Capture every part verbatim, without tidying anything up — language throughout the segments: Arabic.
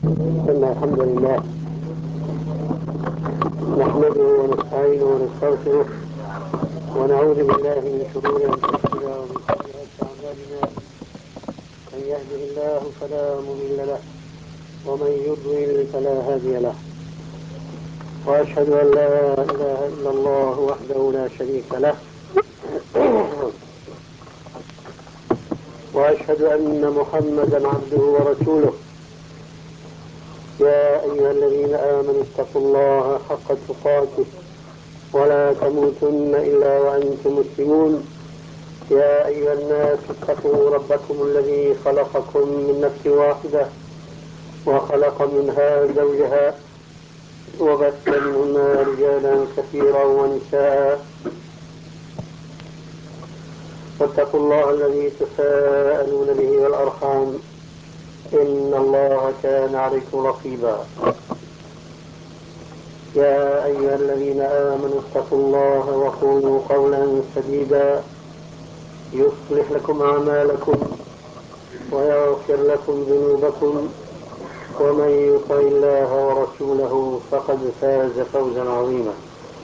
إن الحمد لله نحمده ونستعينه ونستغفره ونعوذ بالله من شرور أنفسنا ومن سيئات أعمالنا. من يهده الله فلا مضل له ومن يضلل فلا هادي له، وأشهد أن لا إله إلا الله وحده لا شريك له وأشهد أن محمدا عبده ورسوله. يا أيها الذين آمنوا اتقوا الله حق تقاته ولا تموتن إلا وأنتم مسلمون. يا أيها الناس اتقوا ربكم الذي خلقكم من نفس واحدة وخلق منها زوجها وبث منهما رجالا كثيرا ونساء، واتقوا الله الذي تساءلون به والأرحام إن الله كان عليكم رقيبا. يا أيها الذين آمنوا اتقوا الله وقولوا قولا سديدا يصلح لكم أعمالكم ويغفر لكم ذنوبكم، ومن يطع الله ورسوله فقد فاز فوزا عظيما.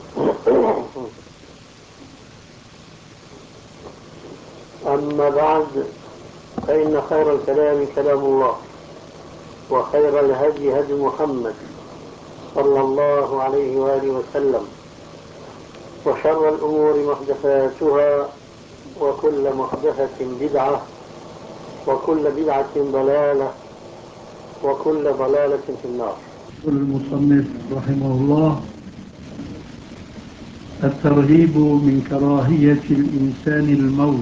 أما بعد، فإن خير الكلام كلام الله، وخير الهدي هدي محمد صلى الله عليه وآله وسلم، وشر الأمور محدثاتها، وكل محدثة بدعة، وكل بدعة ضلالة، وكل ضلالة في النار. المصنف رحمه الله: الترهيب من كراهية الإنسان الموت،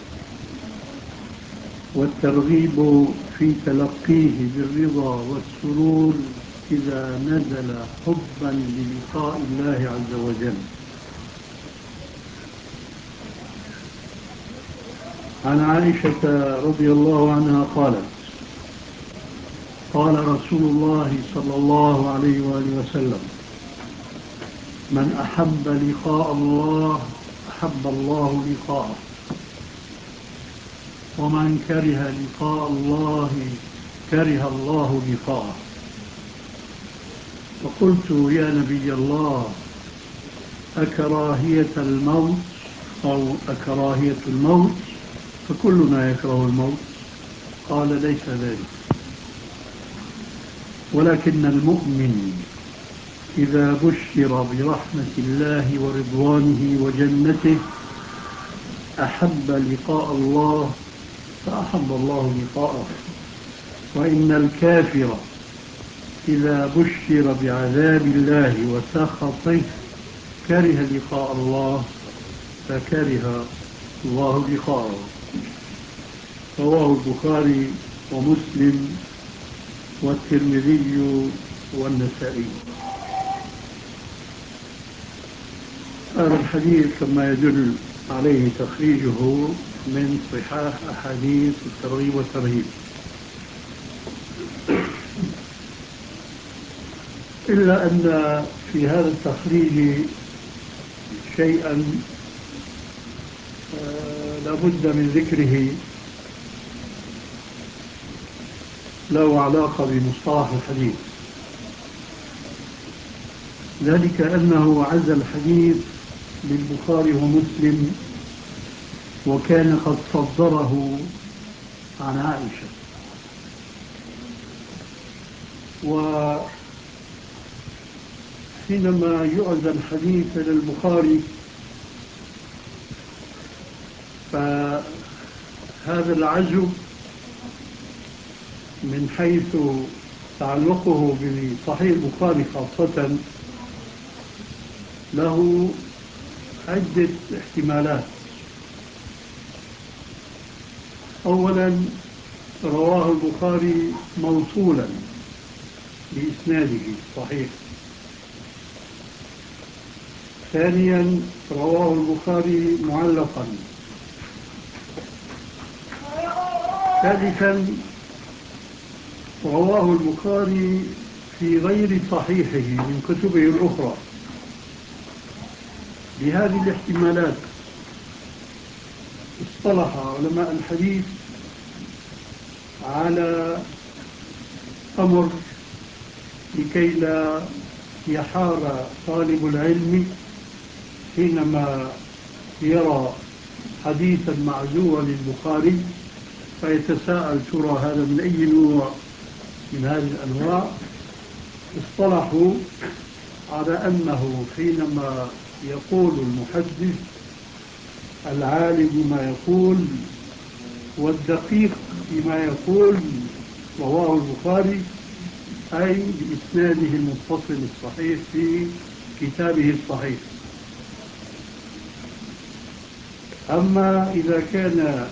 والترغيب في تلقيه بالرضا والسرور إذا نزل حبا للقاء الله عز وجل. عن عائشة رضي الله عنها قالت: قال رسول الله صلى الله عليه وآله وسلم: من أحب لقاء الله أحب الله لقاءه، ومن كره لقاء الله كره الله لقاءه. فقلت: يا نبي الله، أكراهية الموت أو أكراهية الموت؟ فكلنا يكره الموت. قال: ليس ذلك، ولكن المؤمن إذا بشر برحمة الله ورضوانه وجنته أحب لقاء الله فأحب الله لقاءه، وإن الكافر إذا بشر بعذاب الله وسخطه كره لقاء الله فكره الله لقاءه. رواه البخاري ومسلم والترمذي والنسائي. هذا الحديث كما يدل عليه تخريجه من صحاح أحاديث الترغيب والترهيب، إلا أن في هذا التخريج شيئا لابد من ذكره، له علاقة بمصطلح الحديث، ذلك أنه عزى الحديث للبخاري ومسلم، وكان قد صدره عن عائشة. وحينما يعزى الحديث للبخاري فهذا العزو من حيث تعلقه بصحيح البخاري خاصة له عدة احتمالات. أولا، رواه البخاري موصولا بإسناده صحيح. ثانيا، رواه البخاري معلقا. ثالثا، رواه البخاري في غير صحيحه من كتبه الأخرى. بهذه الاحتمالات اصطلح علماء الحديث على أمر لكي لا يحار طالب العلم حينما يرى حديثا معزوا للبخاري فيتساءل ترى هذا من أي نوع من هذه الأنواع. اصطلحوا على أنه حينما يقول المحدث العالم ما يقول والدقيق فيما يقول رواه البخاري أي بإسناده المتصل الصحيح في كتابه الصحيح. أما إذا كان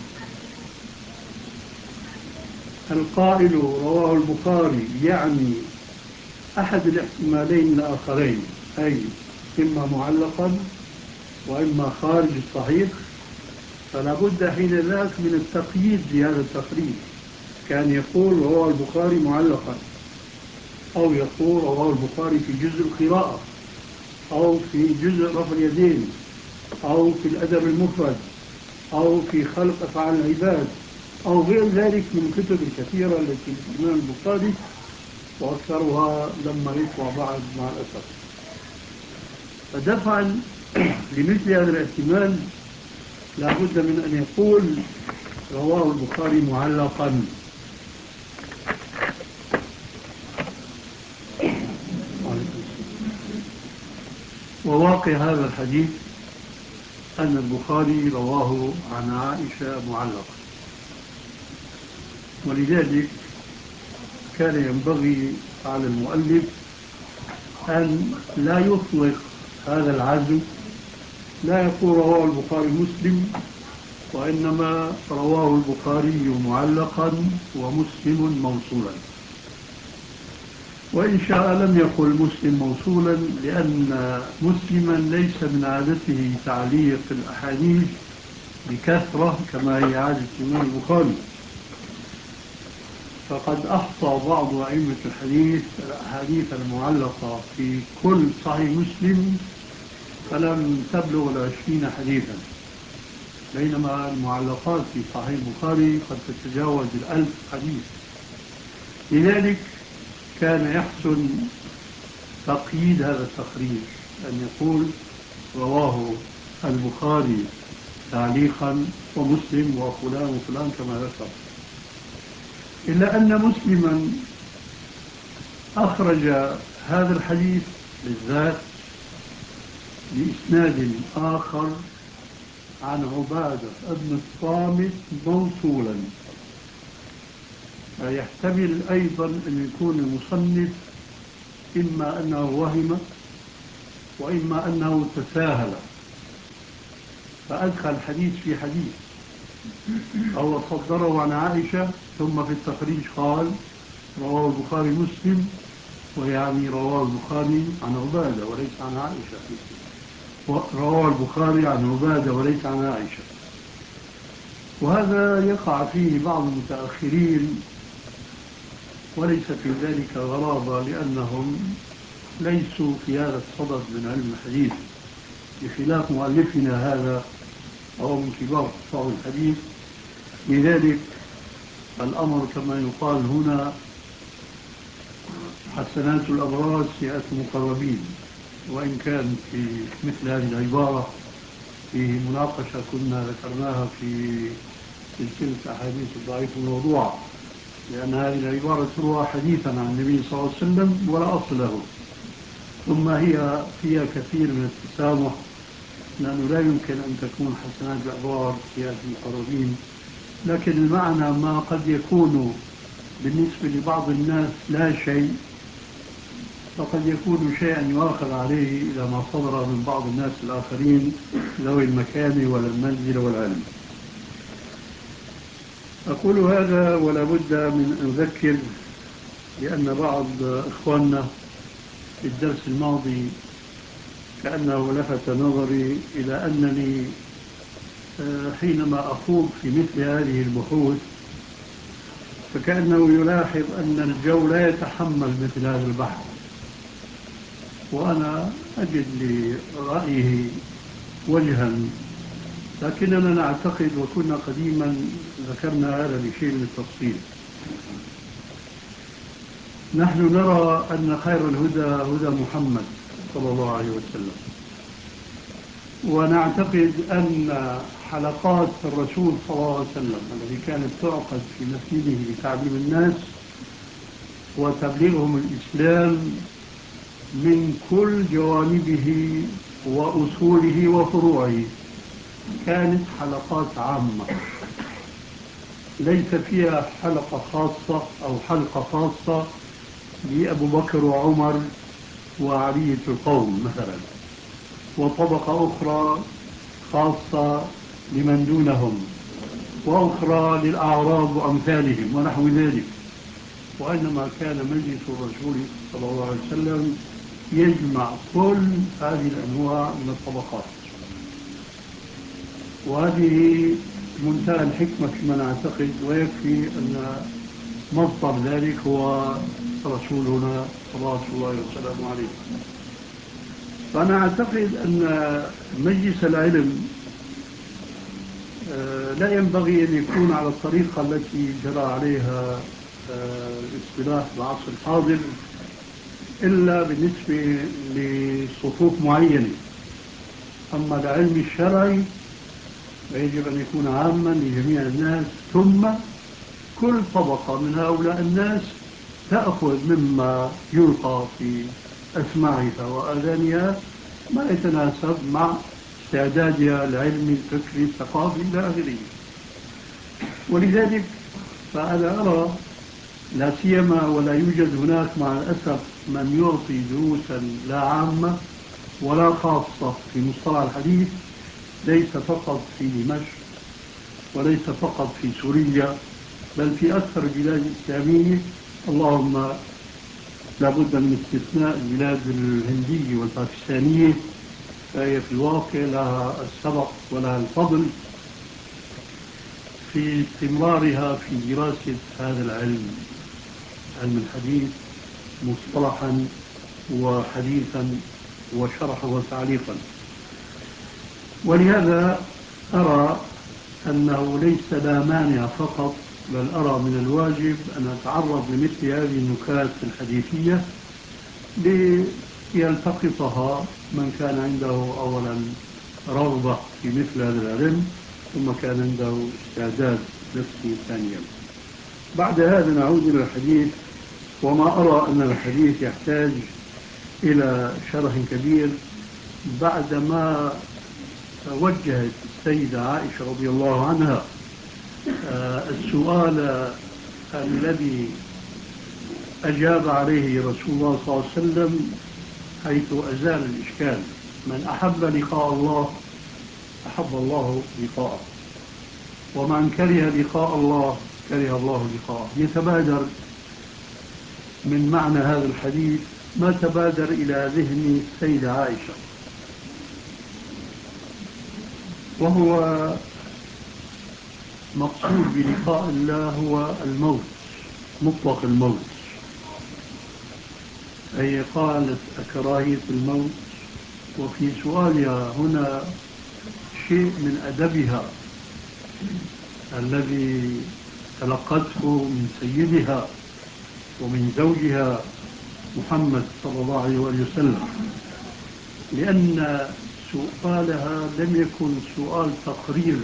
القائل رواه البخاري يعني أحد الاحتمالين الآخرين أي إما معلقا وإما خارج الصحيح فلا بد حين ذاك من التقييد بهذا التقريب. كان يقول رواه البخاري معلقا أو يقول رواه البخاري في جزء القراءة أو في جزء رفع اليدين أو في الأدب المفرد أو في خلق أفعال العباد أو غير ذلك من الكتب الكثيرة التي في الإمام البخاري وأكثرها لما يطوى بعد مع الأسف. فدفعا لمثل هذا الاحتمال لا بد من أن يقول رواه البخاري معلقا. وواقع هذا الحديث أن البخاري رواه عن عائشة معلقا، ولذلك كان ينبغي على المؤلف أن لا يطلق هذا العزو، لا يقول رواه البخاري مسلم، وإنما رواه البخاري معلقا ومسلم موصولا. وإن شاء لم يقل مسلم موصولا لأن مسلما ليس من عادته تعليق الأحاديث بكثرة كما هي عادة الإمام البخاري، فقد أحصى بعض أئمة الحديث الأحاديث المعلقة في كل صحيح مسلم فلم تبلغ العشرين حديثا، بينما المعلقات في صحيح البخاري قد تتجاوز الألف حديث. لذلك كان يحسن تقييد هذا التقرير أن يقول رواه البخاري تعليقا ومسلم وفلان وفلان كما ذكر. إلا أن مسلما أخرج هذا الحديث بالذات بإسناد آخر عن عبادة ابن الصامت موصولا، فيحتمل أيضا أن يكون المصنف إما أنه وهم وإما أنه تساهل فأدخل الحديث في حديث، أو صدره عن عائشة ثم في التخريج قال رواه البخاري مسلم، ويعني رواه البخاري عن عبادة وليس عن عائشة، رواه البخاري عن عبادة وليس عن عائشة. وهذا يقع فيه بعض المتأخرين وليس في ذلك غرابة، لأنهم ليسوا في هذا الصدد من علم الحديث بخلاف مؤلفنا هذا وهو من كبار حفاظ الحديث. لذلك الأمر كما يقال هنا حسنات الأبرار سيئات المقربين، وإن كان في مثل هذه العبارة في مناقشة كنا ذكرناها في سلسلة أحاديث الضعيف الموضوع، لأن هذه العبارة تروى حديثا عن النبي صلى الله عليه وسلم ولا أصل له، ثم هي فيها كثير من التسامح، لأنه لا يمكن أن تكون حسنات الأبرار سيئات المقربين، لكن المعنى ما قد يكون بالنسبة لبعض الناس لا شيء فقد يكون شيئا يؤاخذ عليه إلى ما صدر من بعض الناس الآخرين ذوي المكان والمنزل والعلم. أقول هذا ولا بد من أن أذكر، لأن بعض إخواننا في الدرس الماضي كأنه لفت نظري إلى أنني حينما أخوض في مثل هذه البحوث فكأنه يلاحظ أن الجو لا يتحمل مثل هذا البحث، وأنا أجد لرأيه وجها، لكننا نعتقد وكنا قديما ذكرنا هذا بشيء من التفصيل. نحن نرى أن خير الهدى هدى محمد صلى الله عليه وسلم، ونعتقد أن حلقات الرسول صلى الله عليه وسلم التي كانت تعقد في مسجده لتعليم الناس وتبليغهم الإسلام من كل جوانبه وأصوله وفروعه كانت حلقات عامة، ليس فيها حلقة خاصة أو حلقة خاصة لأبو بكر وعمر وعلية القوم مثلا، وطبقة أخرى خاصة لمن دونهم، وأخرى للأعراب وأمثالهم ونحو ذلك. وإنما كان مجلس الرسول صلى الله عليه وسلم يجمع كل هذه الأنواع من الطبقات، وهذه منتهى الحكمة فيما نعتقد، ويكفي أن مصدر ذلك هو رسولنا صلى الله عليه وسلم عليه. فأنا أعتقد أن مجلس العلم لا ينبغي أن يكون على الطريقة التي جرى عليها الاصطلاح بالعصر الحاضر إلا بالنسبة لصفوف معينة. أما العلم الشرعي فيجب أن يكون عاما لجميع الناس، ثم كل طبقة من هؤلاء الناس تأخذ مما يلقى في أسماعها وآذانها ما يتناسب مع استعدادها العلمي الفكري الثقافي إلى آخره. ولذلك فأنا أرى لا سيما ولا يوجد هناك مع الأسف من يعطي دروسا لا عامة ولا خاصة في مصطلح الحديث، ليس فقط في دمشق وليس فقط في سوريا، بل في أكثر البلاد الإسلامية، اللهم لابد من استثناء البلاد الهندية والباكستانية، فهي في الواقع لها السبق ولها الفضل في استمرارها في دراسة هذا العلم، علم الحديث مصطلحا وحديثا وشرحا وتعليقا. ولهذا أرى أنه ليس لا مانع فقط، بل أرى من الواجب أن أتعرض لمثل هذه النكات الحديثية ليلتقطها من كان عنده أولا رغبة في مثل هذا العلم، ثم كان عنده استعداد نفسي ثانيا. بعد هذا نعود إلى الحديث، وما أرى أن الحديث يحتاج إلى شرح كبير بعدما وجهت السيدة عائشة رضي الله عنها السؤال الذي أجاب عليه رسول الله صلى الله عليه وسلم، حيث أزال الإشكال: من أحب لقاء الله أحب الله لقاءه، ومن كره لقاء الله كره الله لقاءه. يتبادر من معنى هذا الحديث ما تبادر إلى ذهن السيدة عائشة، وهو مقصود بلقاء الله هو الموت، مطلق الموت. أي قالت أكراهية الموت، وفي سؤالها هنا شيء من أدبها الذي تلقته من سيدها ومن زوجها محمد صلى الله عليه وسلم، لأن سؤالها لم يكن سؤال تقرير،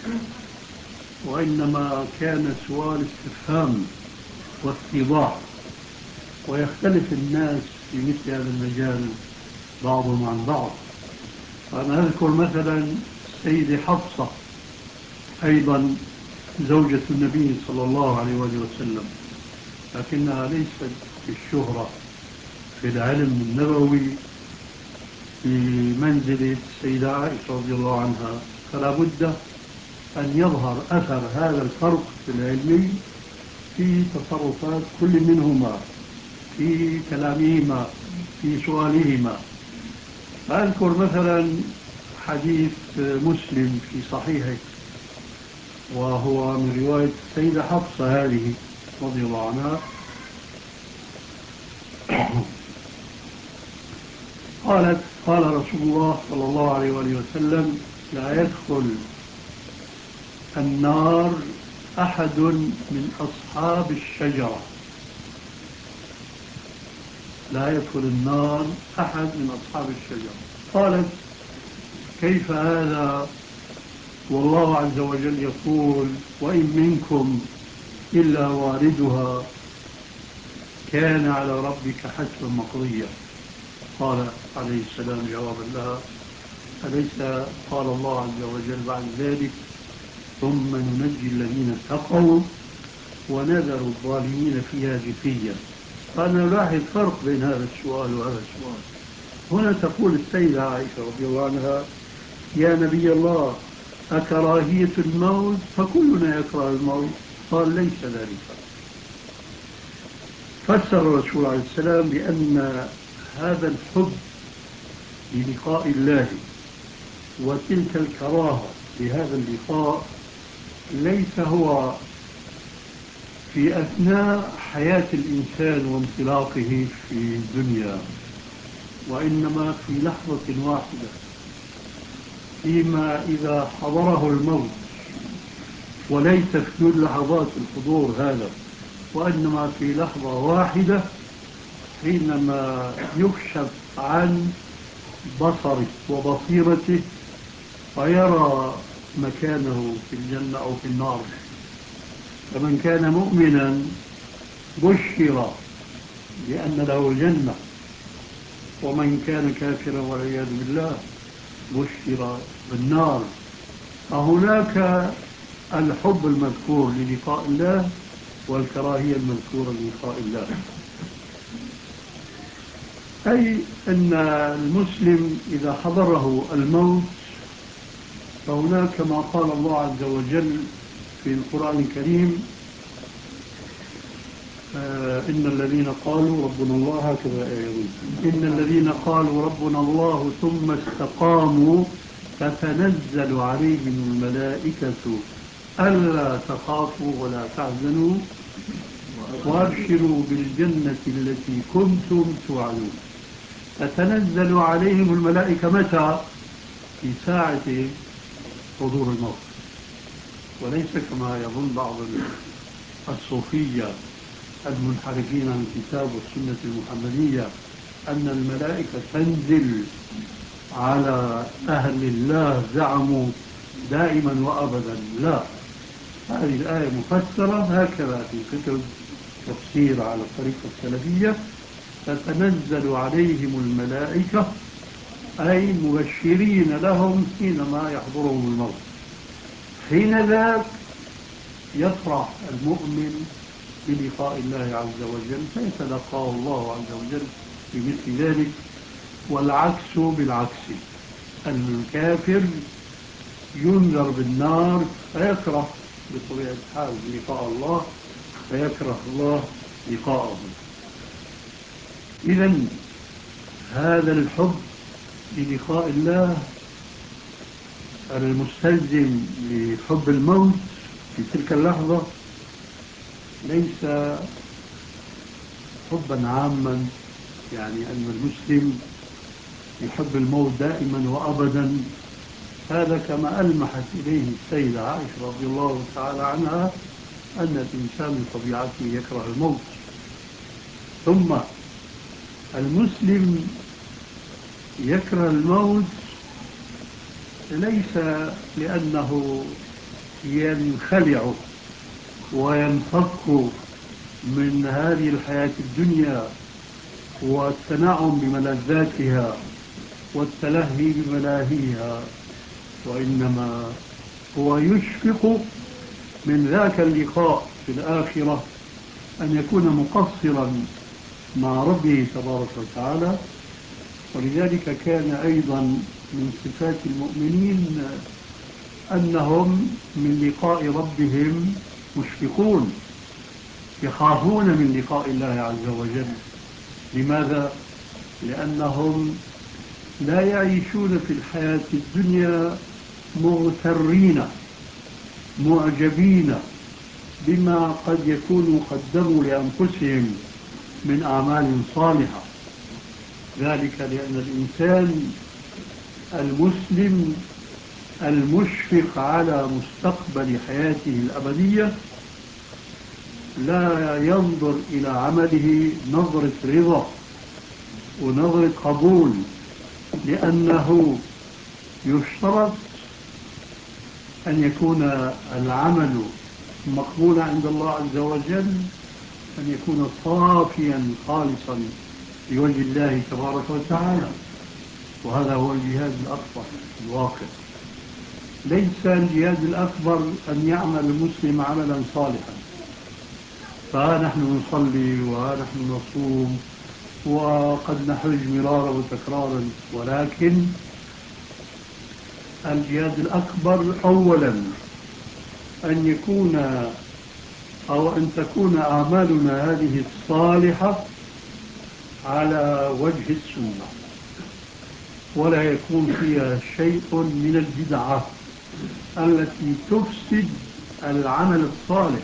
وإنما كان سؤال استفهام واستيضاح. ويختلف الناس في مثل هذا المجال بعضهم عن بعض. أنا أذكر مثلا السيدة حفصة أيضا زوجة النبي صلى الله عليه وسلم، لكنها ليست بالشهرة في العلم النبوي في منزلة السيدة عائشة رضي الله عنها، فلا بد أن يظهر أثر هذا الفرق في العلمي في تصرفات كل منهما، في كلامهما، في سؤالهما. أذكر مثلا حديث مسلم في صحيحه، وهو من رواية السيدة حفصة هذه رضي الله عنها، قالت: قال رسول الله صلى الله عليه وسلم: لا يدخل النار أحد من أصحاب الشجرة لا يدخل النار أحد من أصحاب الشجرة. قالت كيف هذا والله عز وجل يقول وإن منكم إلا واردها كان على ربك حتما مقضيا. قال عليه السلام جوابا لها أليس قال الله عز وجل بعد ذلك ثم ننجي الذين اتقوا ونذر الظالمين فيها جثيا. فأنا ألاحظ فرق بين هذا السؤال وهذا السؤال. هنا تقول السيدة عائشة رضي الله عنها يا نبي الله أكراهية الموت؟ فكلنا يكره الموت. قال ليس ذلك. فسر الرسول عليه السلام بأن هذا الحب للقاء الله وتلك الكراهة لهذا اللقاء ليس هو في أثناء حياة الإنسان وانطلاقه في الدنيا، وإنما في لحظة واحدة فيما إذا حضره الموت، وليس في كل لحظات الحضور هذا، وإنما في لحظة واحدة حينما يكشف عن بصره وبصيرته فيرى مكانه في الجنة أو في النار. فمن كان مؤمنا بشر بأن له الجنة، ومن كان كافرا والعياذ بالله بشر بالنار. فهناك الحب المذكور للقاء الله والكراهية المذكورة للقاء الله، أي أن المسلم إذا حضره الموت فهناك ما قال الله عز وجل في القرآن الكريم آه إن الذين قالوا ربنا الله هكذا آية إن الذين قالوا ربنا الله ثم استقاموا تتنزل عليهم الملائكة ألا تخافوا ولا تحزنوا وأبشروا بالجنة التي كنتم توعدون. تتنزل عليهم الملائكة متى؟ في ساعة حضور الموت، وليس كما يظن بعض الصوفية المنحرفين عن الكتاب والسنة المحمدية أن الملائكة تنزل على أهل الله زعموا دائما وأبدا. لا، هذه الآية مفسرة هكذا في كتب تفسير على الطريقة السلفية: تتنزل عليهم الملائكة أي مبشرين لهم حينما يحضرهم الموت. حين ذاك يفرح المؤمن بلقاء الله عز وجل فيتلقاه الله عز وجل بمثل ذلك، والعكس بالعكس. الكافر ينذر بالنار فيكره بطبيعة الحال لقاء الله، فيكره الله لقاءه. إذن هذا الحب للقاء الله المستلزم لحب الموت في تلك اللحظة ليس حبا عاما، يعني أن المسلم يحب الموت دائما وأبدا. هذا كما ألمحت إليه السيدة عائشة رضي الله تعالى عنها أن الإنسان بطبيعته يكره الموت. ثم المسلم يكره الموت ليس لأنه ينخلع وينفك من هذه الحياة الدنيا والتنعم بملذاتها والتلهي بملاهيها، وإنما هو يشفق من ذاك اللقاء في الآخرة أن يكون مقصرا مع ربه تبارك وتعالى. ولذلك كان أيضا من صفات المؤمنين أنهم من لقاء ربهم مشفقون، يخافون من لقاء الله عز وجل. لماذا؟ لأنهم لا يعيشون في الحياة الدنيا مغترين معجبين بما قد يكونوا قدموا لأنفسهم من أعمال صالحة. ذلك لأن الإنسان المسلم المشفق على مستقبل حياته الأبدية لا ينظر إلى عمله نظرة رضا ونظرة قبول، لأنه يشترط أن يكون العمل مقبولا عند الله عز وجل، أن يكون صافيا خالصا لوجه الله تبارك وتعالى. وهذا هو الجهاد الأكبر في الواقع. ليس الجهاد الأكبر أن يعمل المسلم عملا صالحا، فها نحن نصلي وها نحن نصوم وقد نحج مرارا وتكرارا، ولكن الجهاد الأكبر أولا أن يكون أو أن تكون أعمالنا هذه الصالحة على وجه السنة، ولا يكون فيها شيء من البدعة التي تفسد العمل الصالح.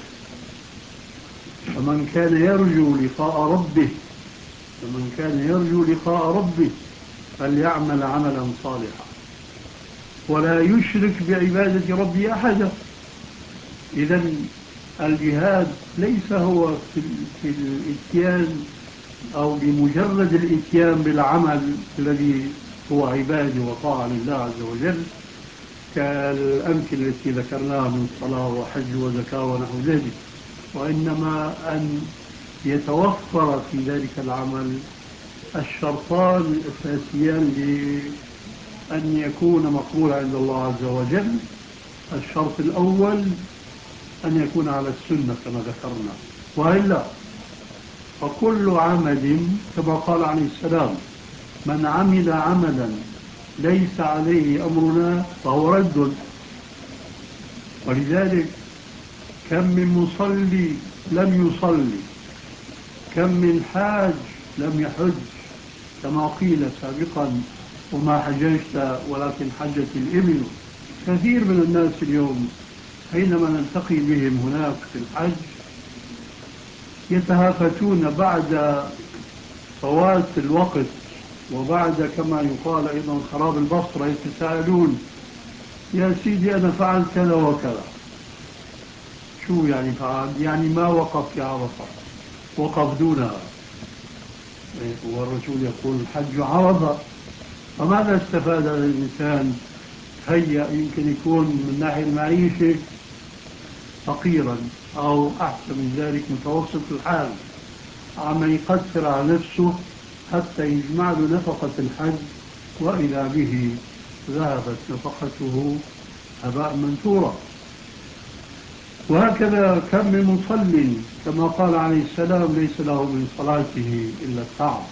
فمن كان يرجو لقاء ربه فمن كان يرجو لقاء ربه فليعمل عملا صالحا ولا يشرك بعبادة ربه أحدا. إذن الجهاد ليس هو في, في الإتيان أو بمجرد الإتيان بالعمل الذي هو عبادة وطاعة لله عز وجل كالأمثلة التي ذكرناها من صلاة وحج وزكاة ونحو ذلك، وإنما أن يتوفر في ذلك العمل الشرطان الأساسيان لأن يكون مقبول عند الله عز وجل. الشرط الأول أن يكون على السنة كما ذكرنا، وإلا فكل عمل كما قال عليه السلام: من عمل عملا ليس عليه أمرنا فهو رد. ولذلك كم من مصلي لم يصلي، كم من حاج لم يحج، كما قيل سابقا: وما حججت ولكن حجت الإبل. كثير من الناس اليوم حينما نلتقي بهم هناك في الحج يتهافتون بعد فوات الوقت وبعد كما يقال أيضا خراب البصرة، يتساءلون: يا سيدي أنا فعلت كذا وكذا. شو يعني فعل؟ يعني ما وقف في عرفة، وقف دونها، والرسول يقول: الحج عرفة. فماذا استفاد الإنسان؟ هيا يمكن يكون من ناحية المعيشة فقيرا أو أحسن من ذلك متوسط الحال، عم يقصر على نفسه حتى يجمع له نفقة الحج، وإذا به ذهبت نفقته هباء منثورا. وهكذا كم من مصل كما قال عليه السلام: ليس له من صلاته إلا التعب.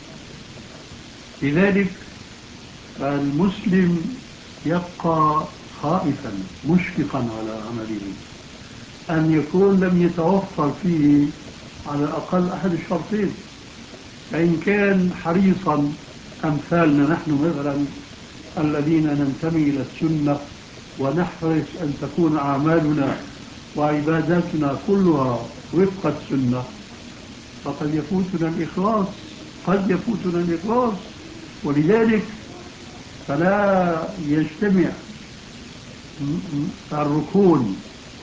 لذلك المسلم يبقى خائفا مشفقا على عمله أن يكون لم يتوفر فيه على الأقل أحد الشرطين. فإن كان حريصا أمثالنا نحن مثلا الذين ننتمي إلى السنة ونحرص أن تكون أعمالنا وعباداتنا كلها وفق السنة، فقد يفوتنا الإخلاص قد يفوتنا الإخلاص ولذلك فلا يجتمع الركون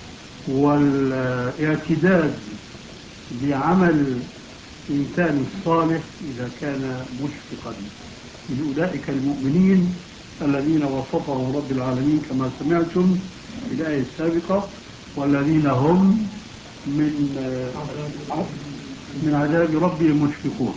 والاعتداد بعمل الإنسان الصالح إذا كان مشفقا من أولئك المؤمنين الذين وصفهم رب العالمين كما سمعتم في الآية السابقة: والذين هم من من عذاب ربهم مشفقون.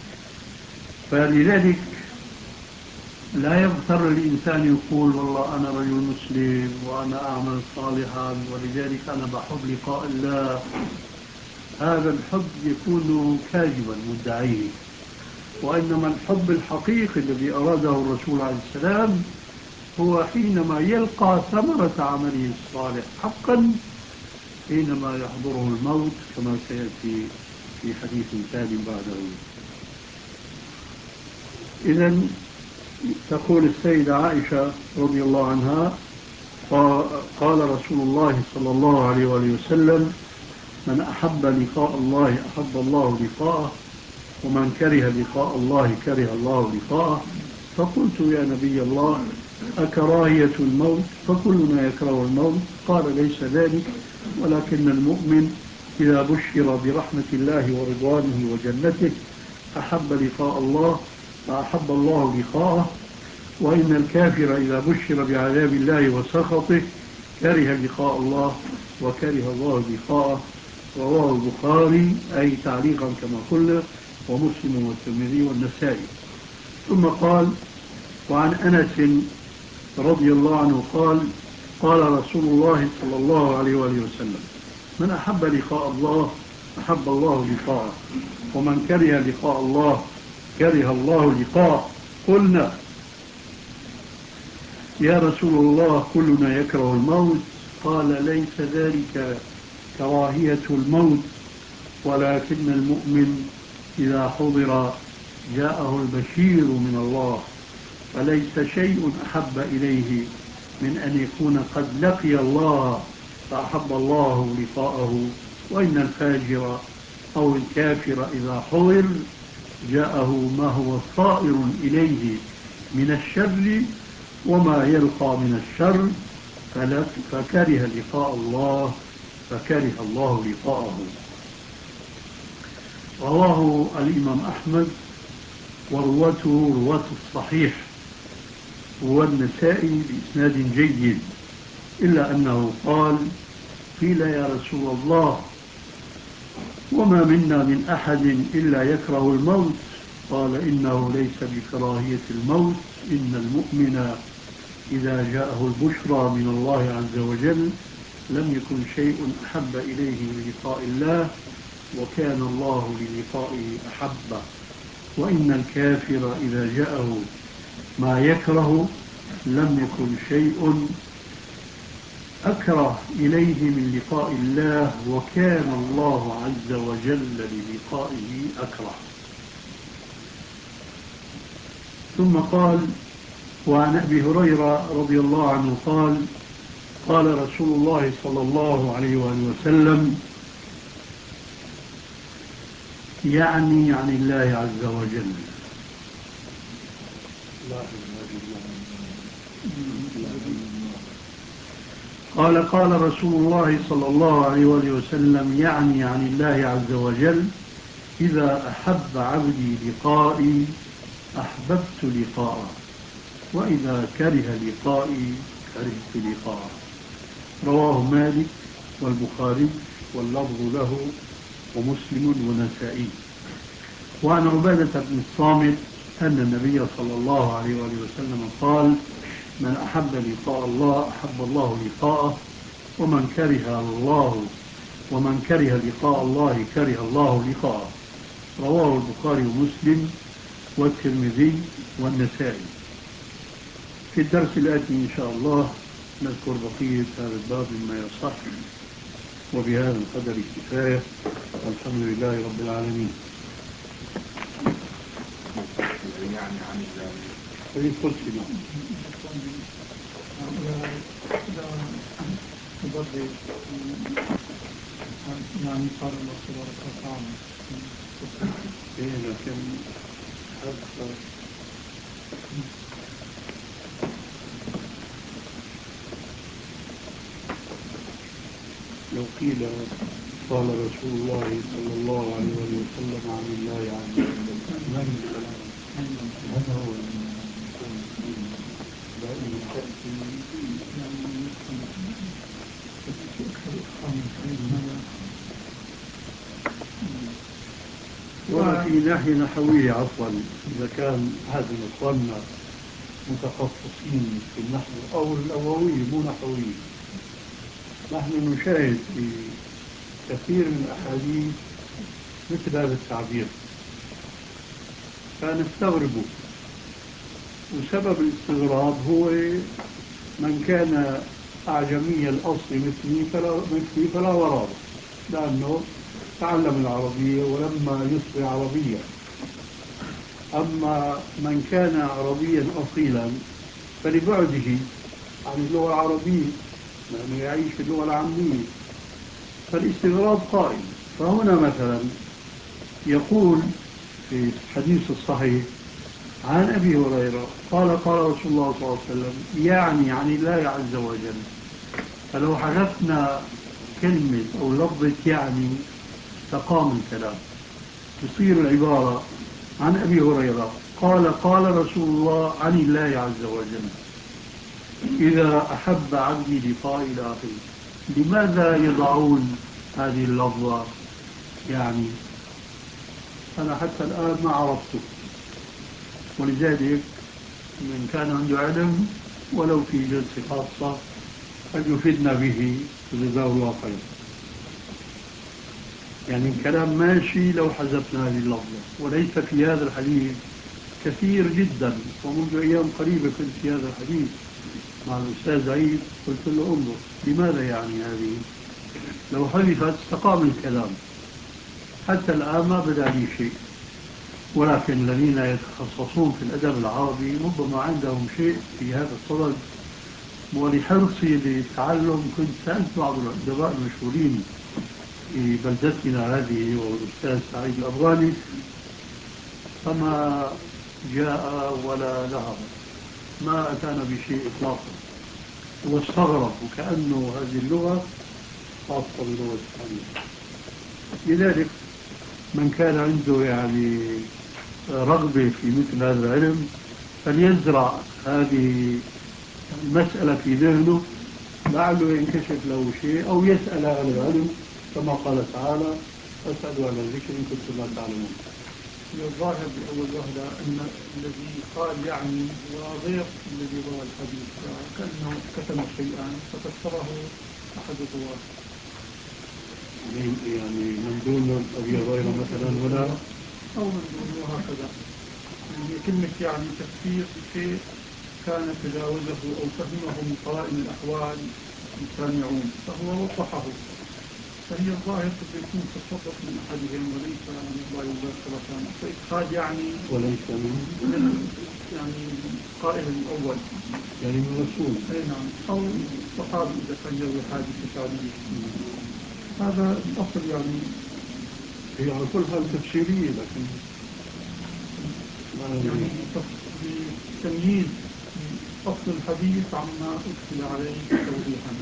فلذلك لا يغتر الإنسان يقول: والله أنا رجل مسلم وأنا أعمل صالحا ولذلك أنا بحب لقاء الله. هذا الحب يكون كاذبا مدعيه، وإنما الحب الحقيقي الذي أراده الرسول عليه السلام هو حينما يلقى ثمرة عمله الصالح حقا حينما يحضره الموت، كما سيأتي في حديث ثاني بعده. إذن تقول السيدة عائشة رضي الله عنها: قال رسول الله صلى الله عليه وآله وسلم: من أحب لقاء الله أحب الله لقاءه، ومن كره لقاء الله كره الله لقاءه. فقلت: يا نبي الله، أكراهية الموت؟ فكلنا يكره الموت. قال: ليس ذلك، ولكن المؤمن إذا بشر برحمة الله ورضوانه وجنته أحب لقاء الله فأحب الله لقاءه، وإن الكافر إذا بشر بعذاب الله وسخطه كره لقاء الله وكره الله لقاءه. رواه البخاري أي تعليقا كما قلنا، ومسلم والترمذي والنسائي. ثم قال: وعن أنس رضي الله عنه قال: قال رسول الله صلى الله عليه وآله وسلم: من أحب لقاء الله أحب الله لقاءه، ومن كره لقاء الله كره الله لقاءه. قلنا: يا رسول الله كلنا يكره الموت. قال: ليس ذلك كراهية الموت، ولكن المؤمن إذا حضر جاءه البشير من الله، فليس شيء أحب إليه من أن يكون قد لقي الله فأحب الله لقاءه. وإن الفاجر أو الكافر إذا حضر جاءه ما هو صائر إليه من الشر وما يلقى من الشر، فكره لقاء الله فكره الله لقاءه. رواه الإمام أحمد ورواته رواة الصحيح والنسائي بإسناد جيد، إلا أنه قال: قيل يا رسول الله وما منا من أحد إلا يكره الموت. قال: إنه ليس بكراهية الموت، إن المؤمن إذا جاءه البشرى من الله عز وجل لم يكن شيء أحب إليه من لقاء الله، وكان الله للقائه أحبه. وإن الكافر إذا جاءه ما يكره لم يكن شيء أكره إليه من لقاء الله، وكان الله عز وجل للقائه أكره. ثم قال: وعن أبي هريرة رضي الله عنه قال: قال رسول الله صلى الله عليه وآله وسلم، يعني عن الله عز وجل. قال: قال رسول الله صلى الله عليه وآله وسلم، يعني عن الله عز وجل: إذا أحب عبدي لقائي أحببت لقاءه، وإذا كره لقائي كرهت لقاءه. رواه مالك والبخاري واللفظ له ومسلم ونسائي. وعن عبادة بن الصامت أن النبي صلى الله عليه وآله وسلم قال: من أحب لقاء الله أحب الله لقاءه، ومن كره الله ومن كره لقاء الله كره الله لقاءه. رواه البخاري ومسلم والترمذي والنسائي. في الدرس الآتي إن شاء الله نذكر بقية هذا الباب مما يصح، وبهذا القدر كفاية، والحمد لله رب العالمين. يعني عن هذه قدسنا يعني قال الله تبارك وتعالى إيه، لكن حتى لو قيل قال رسول الله صلى الله عليه وسلم عن الله عز وجل، هذا هو لأنه تأتي وفي ناحية نحوية عفوا، إذا كان هذا الإخواننا متخصصين في النحو أو الأولوي مو نحوي، نحن نشاهد في كثير من الأحاديث مثل هذا التعبير فنستغربه. وسبب الاستغراب هو من كان أعجمي الأصل مثلي فلا, مثلي فلا وراء، لأنه تعلم العربية ولما يصبح عربيا. أما من كان عربيا أصيلا فلبعده عن اللغة العربية، لأنه يعيش في اللغة العامية، فالاستغراب قائم. فهنا مثلا يقول في الحديث الصحيح عن أبي هريرة قال: قال رسول الله صلى الله عليه وسلم، يعني عن الله عز وجل. فلو حذفنا كلمة أو لفظة يعني تقام الكلام، تصير العبارة عن أبي هريرة قال قال رسول الله عن الله عز وجل إذا أحب عبدي لقاء إلى آخره. لماذا يضعون هذه اللفظة؟ يعني أنا حتى الآن ما عرفته، ولذلك من كان عنده علم ولو في جلسة خاصة فليفيدنا به جزاه الله خيرا. يعني الكلام ماشي لو حذفنا هذه اللفظة، وليس في هذا الحديث كثير جدا. ومنذ أيام قريبة كنت في هذا الحديث مع الأستاذ عيد، قلت له انظر لماذا يعني هذه لو حذفت استقام الكلام. حتى الآن ما بدا لي شيء، ولكن الذين يتخصصون في الأدب العربي ربما عندهم شيء في هذا الصدد. ولحرصي للتعلم كنت سألت بعض الأدباء المشهورين في بلدتنا هذه والأستاذ سعيد الأفغاني، فما جاء ولا ذهب، ما أتانا بشيء إطلاقا. واستغرب وكأنه هذه اللغة خاصة بلغة الحديث. لذلك من كان عنده يعني رغبة في مثل هذا العلم فليزرع هذه المسألة في ذهنه، لعله ينكشف له شيء أو يسأل أهل العلم كما قال تعالى فاسألوا أهل الذكر إن كنتم لا تعلمون. الظاهر بأول وهلة أن الذي قال يعني هو غير الذي روى الحديث، كأنه كتم شيئا ففسره أحد الرواة. يعني من دون أبي هريرة مثلا ولا أو من دونه هكذا. يعني كلمة يعني تفسير شيء كان تجاوزه أو فهمه من قرائن الأحوال السامعون فهو وضحه، فهي الظاهر قد يكون تصرف من أحدهم وليس من الله مباشرة. فإدخال يعني وليس من يعني قائل الأول يعني من رسول أي نعم أو صحابي إذا كان يروي حادثة شعبية. هذا الأصل يعني هي على كل حال تفسيرية، لكن يعني بتمييز أصل الحديث عما أدخل عليه توضيحا.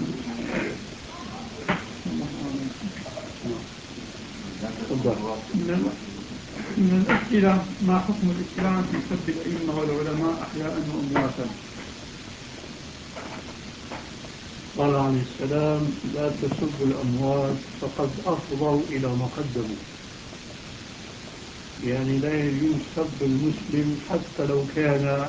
من الأسئلة ما حكم الإسلام في سب الأئمة والعلماء أحياء وأمواتا؟ قال عليه السلام لا تسبوا الأموات فقد أفضوا إلى ما قدموا. يعني لا يجوز سب المسلم حتى لو كان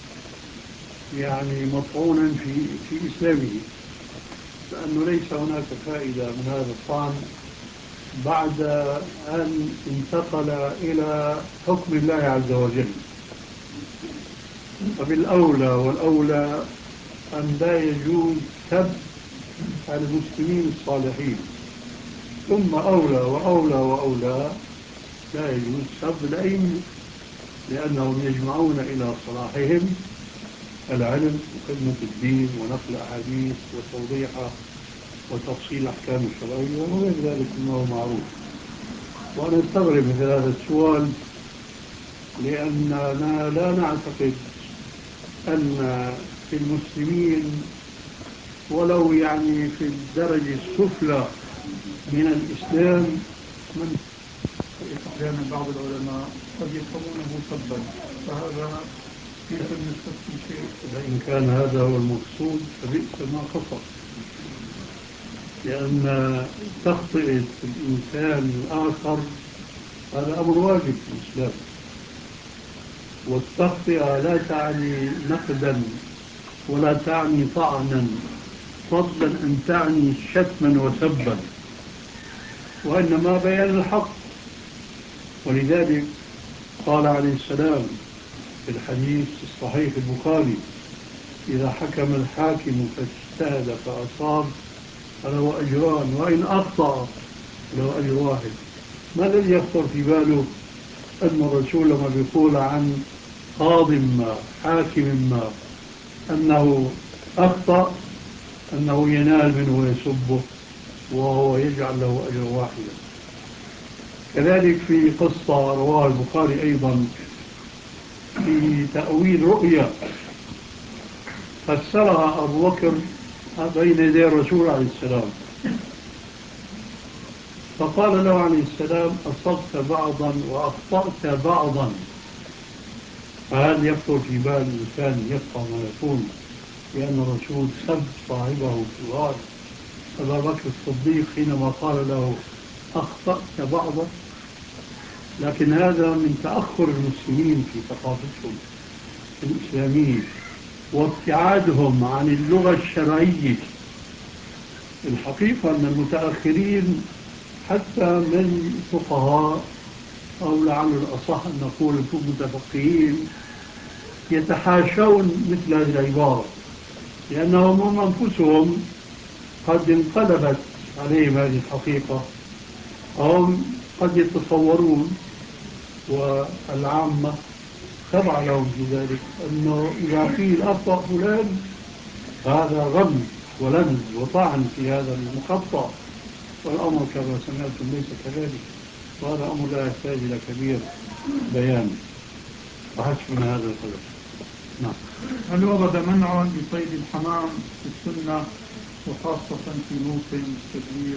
يعني مطعونا في في إسلامه، لأنه ليس هناك فائدة من هذا الطعن بعد أن انتقل إلى حكم الله عز وجل. فبالأولى والأولى أن لا يجوز سب المسلمين الصالحين، ثم أولى وأولى وأولى لا يجوز سب الأئمة، لأنهم يجمعون إلى صلاحهم العلم وخدمة الدين ونقل أحاديث وتوضيحها وتفصيل أحكام الشرعية وغير ذلك أنه معروف. وأنا أستغرب مثل هذا السؤال، لأننا لا نعتقد أن في المسلمين ولو يعني في الدرجة السفلى من الإسلام من أحيانا بعض العلماء قد يفهمونه سبا، فهذا يمكن يستفسر شيء. وإن كان هذا هو المقصود فبئس ما قصر، لأن تخطئة الإنسان الآخر هذا أمر واجب في الإسلام، والتخطئة لا تعني نقدا ولا تعني طعنا، فضلا أن تعني شتما وسبا، وإنما بيان الحق. ولذلك قال عليه السلام في الحديث الصحيح البخاري إذا حكم الحاكم فاجتهد فأصاب فله أجران وإن أخطأ له أجر واحد. ما الذي يخطر في باله أن الرسول لما بيقول عن قاض ما حاكم ما أنه أخطأ أنه ينال منه ويسبه وهو يجعل له أجر واحدا؟ كذلك في قصة رواه البخاري أيضا في تأويل رؤيا فسرها أبو بكر بين يدي الرسول عليه السلام، فقال له عليه السلام أصبت بعضا وأخطأت بعضا فهل يخطر في بال الإنسان يفقه ما يكون بأن الرسول سب صاحبه في الغار أبا بكر الصديق حينما قال له أخطأت بعضا؟ لكن هذا من تأخر المسلمين في ثقافتهم الإسلامية وابتعادهم عن اللغة الشرعية. الحقيقة أن المتأخرين حتى من الفقهاء أو لعل الأصح أن نقول المتفقهين يتحاشون مثل هذه العبارة، لأنهم هم أنفسهم قد انقلبت عليهم هذه الحقيقة، أو قد يتصورون والعامة خضع لهم في ذلك أنه إذا قيل أخطأ فلان هذا غم ولمز وطعن في هذا المخطأ، والأمر كما سمعتم ليس كذلك، وهذا أمر لا يحتاج إلى كبير بيان وحسبنا هذا القدر. نعم. هل ورد منع لصيد الحمام في السنة وخاصة في موسم التدوير؟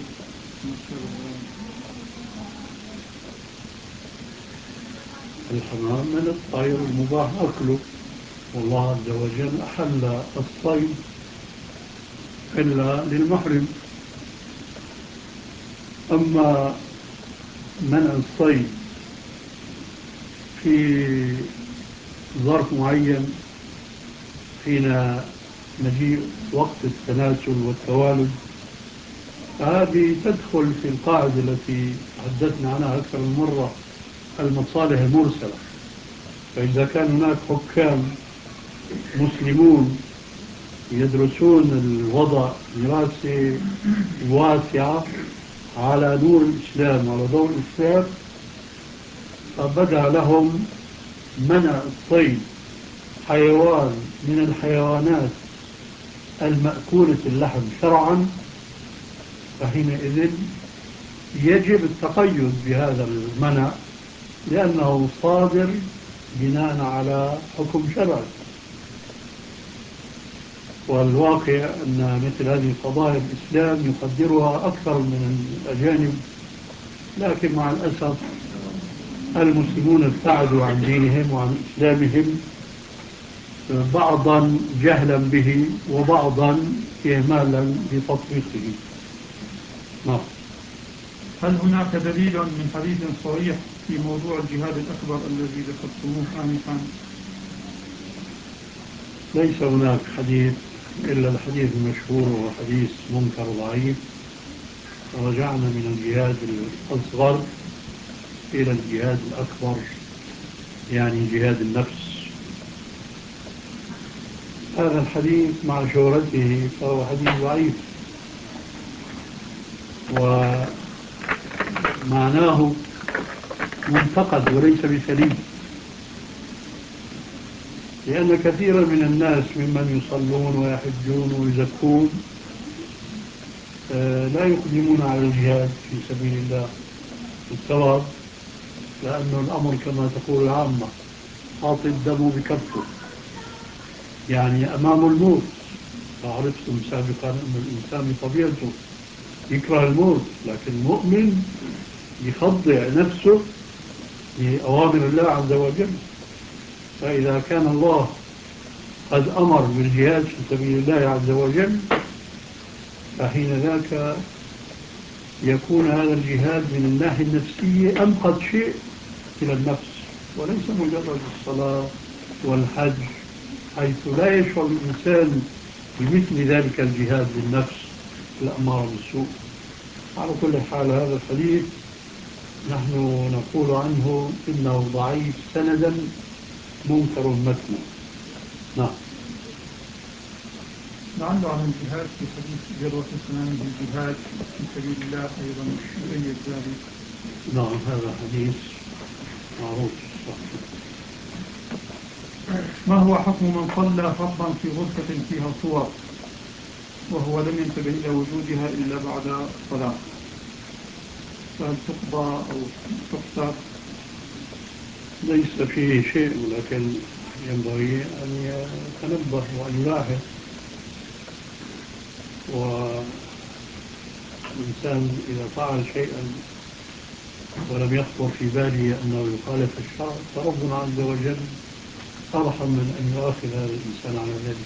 الحمام من الطير المباح أكله، والله عز وجل أحل الصيد إلا للمحرم. أما منع الصيد في ظرف معين حين مجيء وقت التناسل والتوالد، هذه تدخل في القاعدة التي تحدثنا عنها أكثر من مرة، المصالح المرسلة. فإذا كان هناك حكام مسلمون يدرسون الوضع دراسة واسعة على نور الإسلام وعلى ضوء الإسلام، فبدأ لهم منع الصيد حيوان من الحيوانات المأكولة اللحم شرعا، فحينئذ يجب التقيد بهذا المنع لأنه صادر بناء على حكم شرعي. والواقع أن مثل هذه القضايا الإسلام يقدرها أكثر من الأجانب، لكن مع الأسف المسلمون ابتعدوا عن دينهم وعن إسلامهم، بعضا جهلا به وبعضا إهمالا بتطبيقه. نعم. هل هناك دليل من حديث صريح في موضوع الجهاد الأكبر الذي ذكرتموه آنفا؟ ليس هناك حديث إلا الحديث المشهور وهو حديث منكر ضعيف. رجعنا من الجهاد الأصغر إلى الجهاد الأكبر، يعني جهاد النفس. هذا الحديث مع شهرته فهو حديث ضعيف، ومعناه منتقد وليس بسليم، لأن كثيرا من الناس ممن يصلون ويحجون ويزكون لا يقدمون على الجهاد في سبيل الله. السبب لأنه الأمر كما تقول العامة حاط الدم بكفه، يعني أمام الموت. فعرفتم سابقا أن الإنسان بطبيعته يكره الموت، لكن المؤمن يخضع نفسه لأوامر الله عز وجل. فإذا كان الله قد أمر بالجهاد في سبيل الله عز وجل، فحين ذاك يكون هذا الجهاد من الناحية النفسية أنقض شيء إلى النفس، وليس مجرد الصلاة والحج، حيث لا يشعر الإنسان بمثل ذلك الجهاد للنفس الأمارة بالسوء. على كل حال هذا الحديث نحن نقول عنه إنه ضعيف سندا منكر متنا. نعم. لعل عن الجهاد في حديث ذروة سنامه الجهاد في سبيل الله أيضا يؤيد ذلك. نعم هذا حديث معروف. ما هو حكم من صلى فرضا في غرفة فيها صور وهو لم ينتبه إلى وجودها إلا بعد الصلاة؟ فهل تقضى أو تحسب؟ ليس فيه شيء، ولكن ينبغي أن يتنبه وأن يلاحظ. والإنسان إذا فعل شيئا ولم يخطر في باله أنه يخالف الشرع، فربنا عز وجل أرحم من أن يؤاخذ هذا الإنسان على ذلك.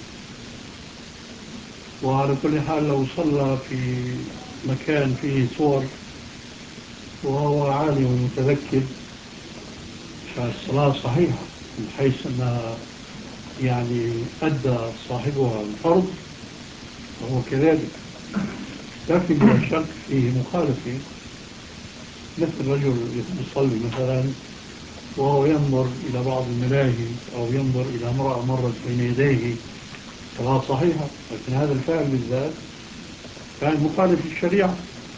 وعلى كل حال لو صلى في مكان فيه صور وهو عالم ومتذكر فالصلاة صحيحة من حيث أنها يعني أدى صاحبها الفرض وهو كذلك. لكن لا شك فيه مخالفة، مثل رجل يصلي مثلا وهو ينظر إلى بعض الملاهي أو ينظر إلى امرأة مرت بين يديه، صلاة صحيحة، لكن هذا الفعل بالذات فعل مخالف للشريعة.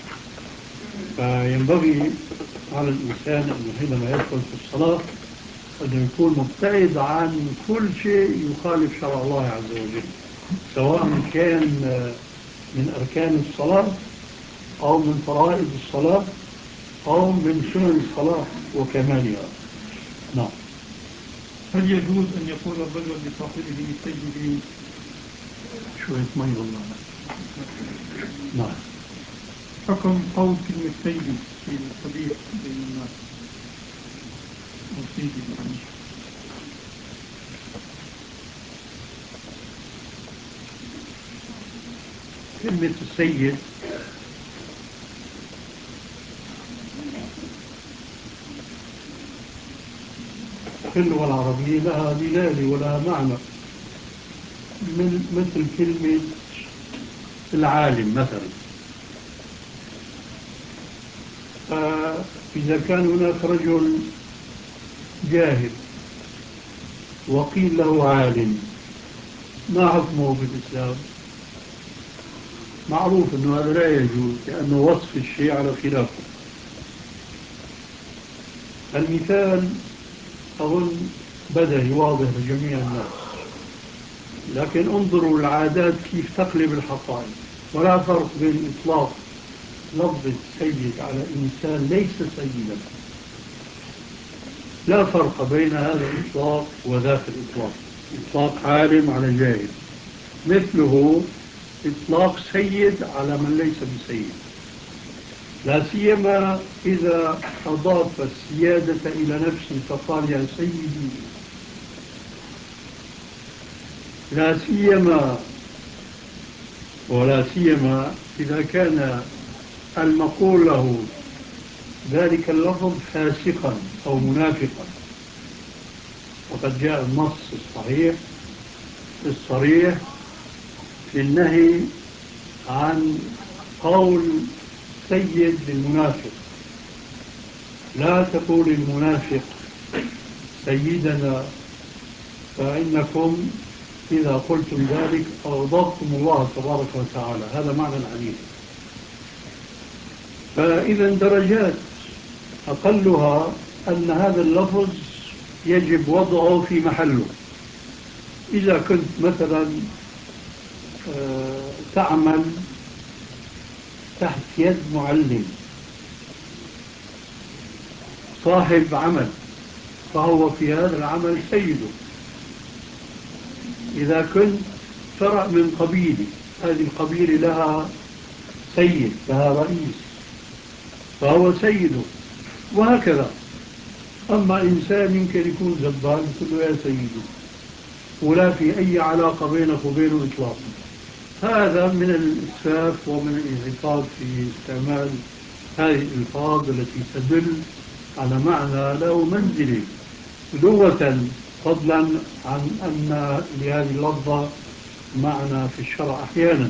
فينبغي على الإنسان أنه حينما يدخل في الصلاة أنه يكون مبتعد عن كل شيء يخالف شرع الله عز وجل، سواء كان من أركان الصلاة أو من فرائض الصلاة أو من سنن الصلاة وكمالها. نعم. هل يجوز أن يقول الرجل لصاحبه سيدي؟ شوية مي والله. نعم. حكم قول كلمة سيدي في الحديث بين الناس أو سيدي يعني. كلمة السيد في اللغة العربية لها دلالة ولها معنى، من مثل كلمة العالم مثلا. فإذا كان هناك رجل جاهل وقيل له عالم، ما حكمه في الإسلام؟ معروف أنه هذا لا يجوز، لأنه وصف الشيء على خلافه. المثال أظن بدهي واضح لجميع الناس، لكن انظروا العادات كيف تقلب الحقائق. ولا فرق بين إطلاق لفظ السيد على إنسان ليس سيدا، لا فرق بين هذا الإطلاق وذاك الإطلاق. إطلاق عالم على جاهل، مثله إطلاق سيد على من ليس بسيد، لا سيما إذا أضاف السيادة إلى نفسه فقال يا سيدي، لا سيما ولا سيما إذا كان المقول له ذلك اللفظ فاسقا أو منافقا. وقد جاء النص الصحيح الصريح في النهي عن قول سيد للمنافق. لا تقول المنافق سيدنا، فإنكم إذا قلتم ذلك أغضبتم الله تبارك وتعالى. هذا معنى الحديث. فإذا درجات، أقلها أن هذا اللفظ يجب وضعه في محله. إذا كنت مثلا تعمل تحت يد معلم صاحب عمل، فهو في هذا العمل سيده. إذا كنت فرع من قبيلة، هذه القبيلة لها سيد، لها رئيس، فهو سيده، وهكذا. أما إنسان يمكن يكون زبال يقول له يا سيدي، ولا في أي علاقة بينك وبينه إطلاقا. هذا من الإسفاف ومن الانعطاف في استعمال هذه الألفاظ التي تدل على معنى له منزلة لغة، فضلا عن أن لهذه اللفظة معنى في الشرع أحيانا.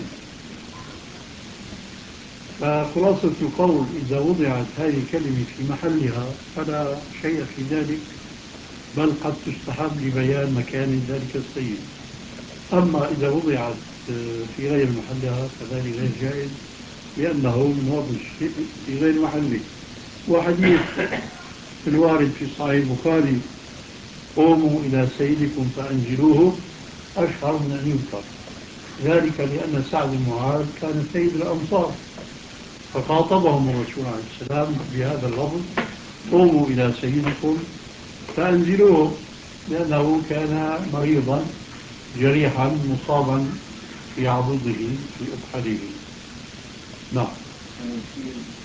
فخلاصة القول إذا وضعت هذه الكلمة في محلها فلا شيء في ذلك، بل قد تستحب لبيان مكان ذلك السيد. أما إذا وضعت في غير محلها فذلك غير جائز، لأنه من وضع الشيء في غير محله. وحديث الوارد في صحيح البخاري قوموا إلى سيدكم فأنزلوه أشهر من أن يذكر، ذلك لأن سعد بن معاذ كان سيد الأنصار، فخاطبهم الرسول عليه السلام بهذا اللفظ قوموا إلى سيدكم فأنزلوه، لأنه كان مريضا جريحا مصابا في عضده في أكحله. نعم.